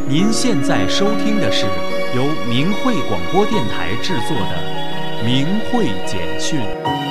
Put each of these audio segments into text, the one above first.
您现在收听的是由明慧广播电台制作的明慧简讯。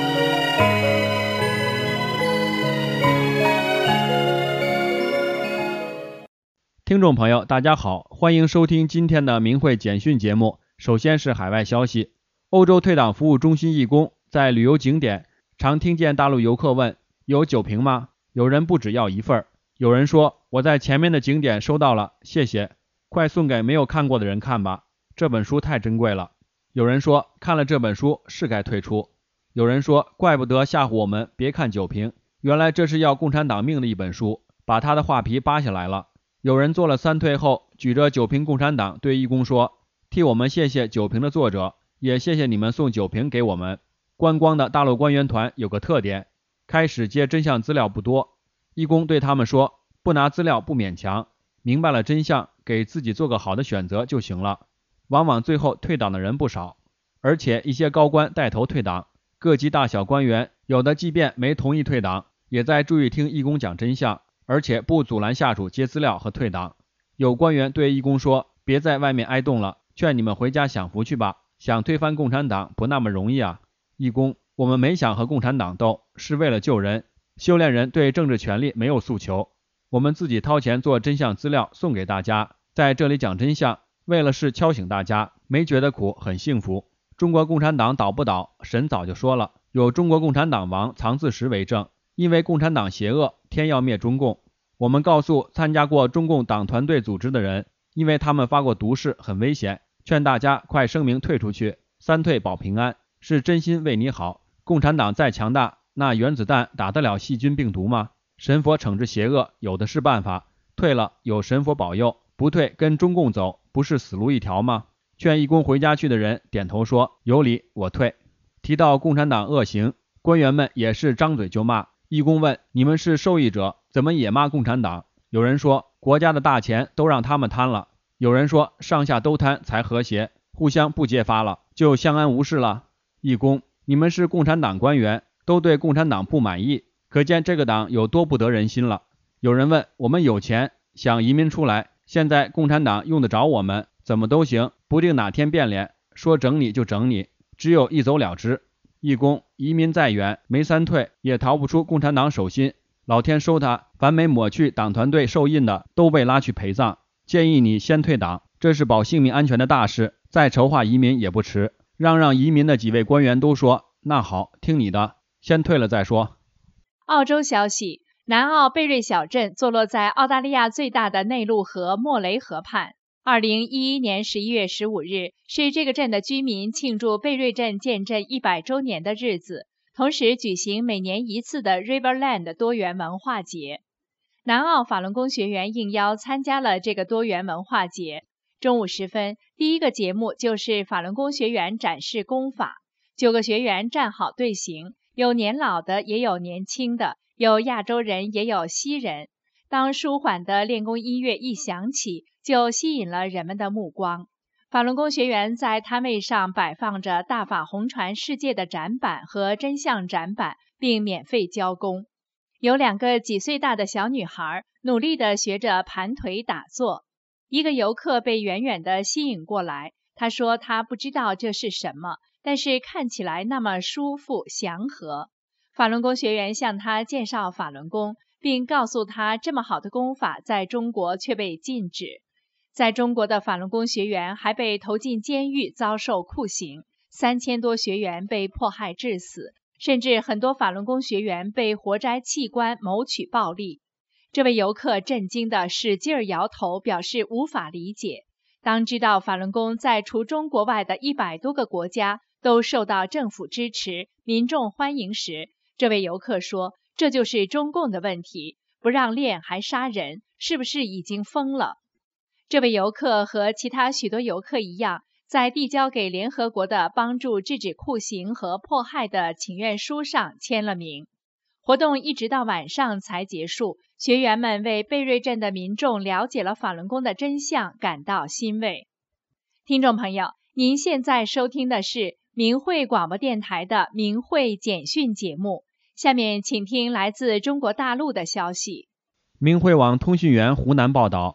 听众朋友大家好，欢迎收听今天的明慧简讯节目。首先是海外消息，欧洲退党服务中心义工在旅游景点常听见大陆游客问，有酒瓶吗？有人不只要一份，有人说我在前面的景点收到了，谢谢，快送给没有看过的人看吧，这本书太珍贵了。有人说看了这本书是该退出。有人说怪不得吓唬我们别看酒瓶，原来这是要共产党命的一本书，把他的画皮扒下来了。有人做了3退后，举着酒瓶共产党对义工说，替我们谢谢酒瓶的作者，也谢谢你们送酒瓶给我们。观光的大陆官员团有个特点，开始接真相资料不多，义工对他们说，不拿资料不勉强，明白了真相，给自己做个好的选择就行了。往往最后退党的人不少，而且一些高官带头退党，各级大小官员有的即便没同意退党，也在注意听义工讲真相，而且不阻拦下属接资料和退党。有官员对义工说，别在外面挨冻了，劝你们回家享福去吧，想推翻共产党不那么容易啊。义工，我们没想和共产党斗，是为了救人，修炼人对政治权利没有诉求，我们自己掏钱做真相资料送给大家，在这里讲真相，为了是敲醒大家，没觉得苦，很幸福。中国共产党倒不倒，神早就说了，有中国共产党王藏自石为证，因为共产党邪恶，天要灭中共。我们告诉参加过中共党团队组织的人，因为他们发过毒誓，很危险，劝大家快声明退出去，3退保平安，是真心为你好。共产党再强大，那原子弹打得了细菌病毒吗？神佛惩治邪恶，有的是办法，退了有神佛保佑，不退跟中共走，不是死路一条吗？劝义工回家去的人点头说，有理，我退。提到共产党恶行，官员们也是张嘴就骂。义工问，你们是受益者，怎么也骂共产党？有人说，国家的大钱都让他们贪了。有人说，上下都贪才和谐，互相不揭发了，就相安无事了。义工，你们是共产党官员，都对共产党不满意，可见这个党有多不得人心了。有人问，我们有钱，想移民出来，现在共产党用得着我们，怎么都行，不定哪天变脸，说整你就整你，只有一走了之。义工，移民再远，没3退也逃不出共产党手心，老天收他，凡没抹去党团队受印的都被拉去陪葬。建议你先退党，这是保性命安全的大事，再筹划移民也不迟。让移民的几位官员都说，那好，听你的，先退了再说。 澳洲消息，南澳贝瑞小镇坐落在澳大利亚最大的内陆河莫雷河畔。2011年11月15日是这个镇的居民庆祝贝瑞镇建镇100周年的日子，同时举行每年一次的 Riverland 多元文化节。南澳法轮功学员应邀参加了这个多元文化节。中午时分，第一个节目就是法轮功学员展示功法。9个学员站好队形，有年老的，也有年轻的，有亚洲人，也有西人。当舒缓的练功音乐一响起，就吸引了人们的目光。法轮功学员在摊位上摆放着大法红传世界的展板和真相展板，并免费教功。有2个几岁大的小女孩努力地学着盘腿打坐。一个游客被远远地吸引过来，他说他不知道这是什么，但是看起来那么舒服祥和。法轮功学员向他介绍法轮功，并告诉他这么好的功法在中国却被禁止。在中国的法轮功学员还被投进监狱，遭受酷刑，3000多学员被迫害致死，甚至很多法轮功学员被活摘器官谋取暴利。这位游客震惊地使劲摇头，表示无法理解。当知道法轮功在除中国外的100多个国家都受到政府支持，民众欢迎时，这位游客说，这就是中共的问题，不让练还杀人，是不是已经疯了？这位游客和其他许多游客一样，在递交给联合国的帮助制止酷刑和迫害的请愿书上签了名。活动一直到晚上才结束，学员们为贝瑞镇的民众了解了法轮功的真相感到欣慰。听众朋友，您现在收听的是明慧广播电台的明慧简讯节目，下面请听来自中国大陆的消息。 明慧网通讯员湖南报道，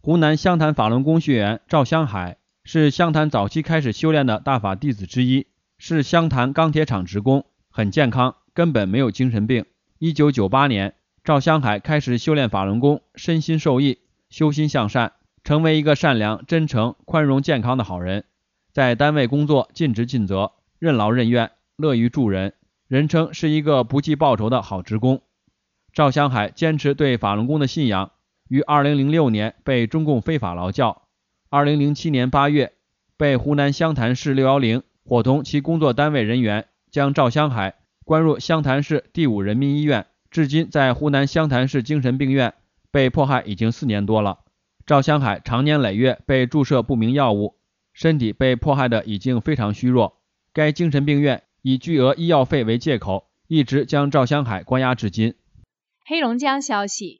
湖南湘潭法轮功学员赵香海是湘潭早期开始修炼的大法弟子之一，是湘潭钢铁厂职工，很健康，根本没有精神病。1998年，赵香海开始修炼法轮功，身心受益，修心向善，成为一个善良、真诚、宽容、健康的好人。在单位工作尽职尽责，任劳任怨，乐于助人，人称是一个不计报酬的好职工。赵香海坚持对法轮功的信仰，于2006年被中共非法劳教，2007年8月被湖南湘潭市610伙同其工作单位人员将赵香海关入湘潭市第5人民医院，至今在湖南湘潭市精神病院被迫害已经4年多了。赵香海长年累月被注射不明药物，身体被迫害的已经非常虚弱，该精神病院以巨额医药费为借口，一直将赵香海关押至今。 黑龙江消息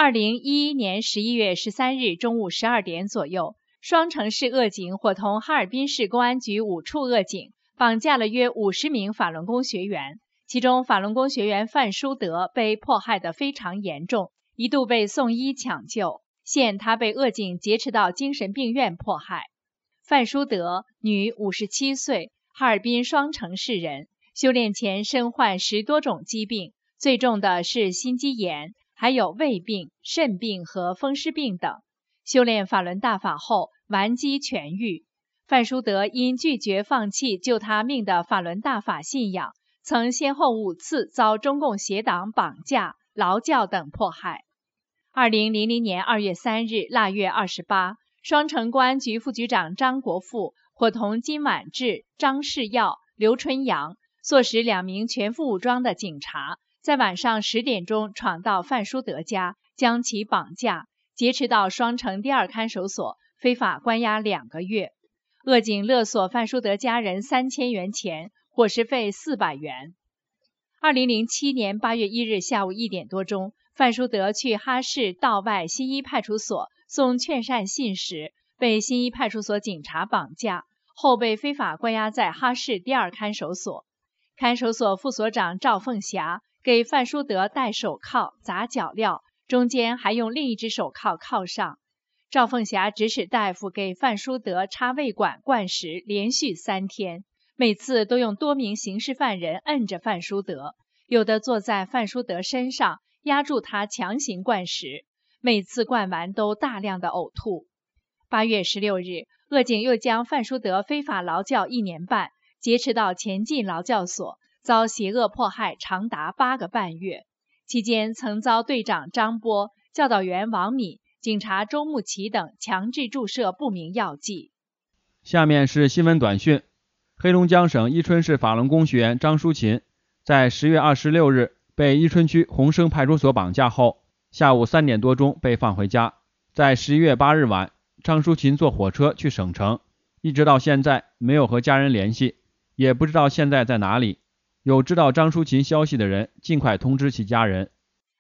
，2011年11月13日中午12点左右，双城市恶警伙同哈尔滨市公安局5处恶警绑架了约50名法轮功学员，其中法轮功学员范书德被迫害得非常严重，一度被送医抢救，现他被恶警劫持到精神病院迫害。范书德，女，57岁，哈尔滨双城市人，修炼前身患10多种疾病，最重的是心肌炎，还有胃病、肾病和风湿病等。修炼法轮大法后顽疾痊愈。范书德因拒绝放弃救他命的法轮大法信仰，曾先后5次遭中共邪党绑架、劳教等迫害。2000年2月3日腊月28，双城公安局副局长张国富伙同金婉志、张世耀、刘春阳，唆使2名全副武装的警察，在晚上10点钟闯到范书德家，将其绑架，劫持到双城第2看守所，非法关押2个月。恶警勒索范书德家人3000元钱，伙食费400元。2007年8月1日下午1点多钟，范书德去哈市道外新一派出所送劝善信时，被新一派出所警察绑架，后被非法关押在哈市第2看守所。看守所副所长赵凤霞给范书德戴手铐、砸脚镣，中间还用另一只手铐铐上。赵凤霞指使大夫给范书德插胃管灌食，连续3天，每次都用多名刑事犯人摁着范书德，有的坐在范书德身上压住他强行灌食，每次灌完都大量的呕吐。8月16日，恶警又将范书德非法劳教1年半，劫持到前进劳教所，遭邪恶迫害长达8个半月。期间曾遭队长张波、教导员王敏、警察周木奇等强制注射不明药剂。 下面是新闻短讯。黑龙江省伊春市法轮功学员张淑琴在10月26日被伊春区红升派出所绑架后，下午3点多钟被放回家。在11月8日晚，张淑琴坐火车去省城，一直到现在没有和家人联系，也不知道现在在哪里。有知道张淑琴消息的人尽快通知其家人。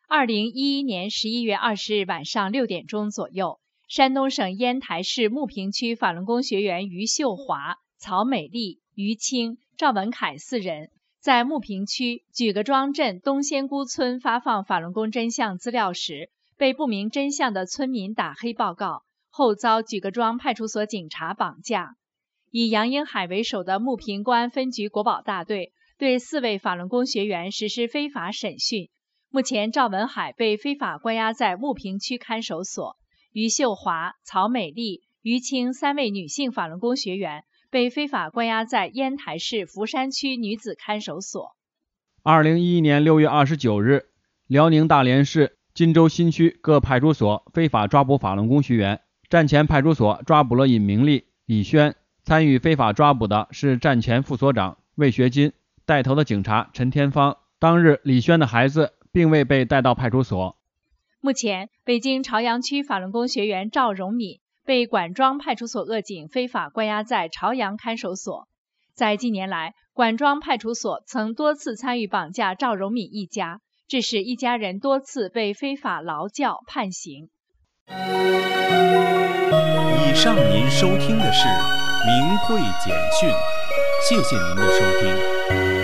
2011年11月20日晚上6点钟左右，山东省烟台市牟平区法轮功学员于秀华、曹美丽、于青、赵文凯4人在牟平区举个庄镇东仙姑村发放法轮功真相资料时，被不明真相的村民打黑报告，后遭举个庄派出所警察绑架。以杨英海为首的牟平公安分局国保大队对4位法轮功学员实施非法审讯。目前赵文海被非法关押在牟平区看守所，于秀华、曹美丽、于青3位女性法轮功学员被非法关押在烟台市福山区女子看守所。 2011年6月29日，辽宁大连市金州新区各派出所非法抓捕法轮功学员。站前派出所抓捕了尹明丽、李轩，参与非法抓捕的是站前副所长魏学金，带头的警察陈天芳。当日李轩的孩子并未被带到派出所。 目前，北京朝阳区法轮功学员赵荣敏被管庄派出所恶警非法关押在朝阳看守所。在近年来，管庄派出所曾多次参与绑架赵荣敏一家，致使一家人多次被非法劳教判刑。 以上您收听的是明慧简讯，谢谢您的收听。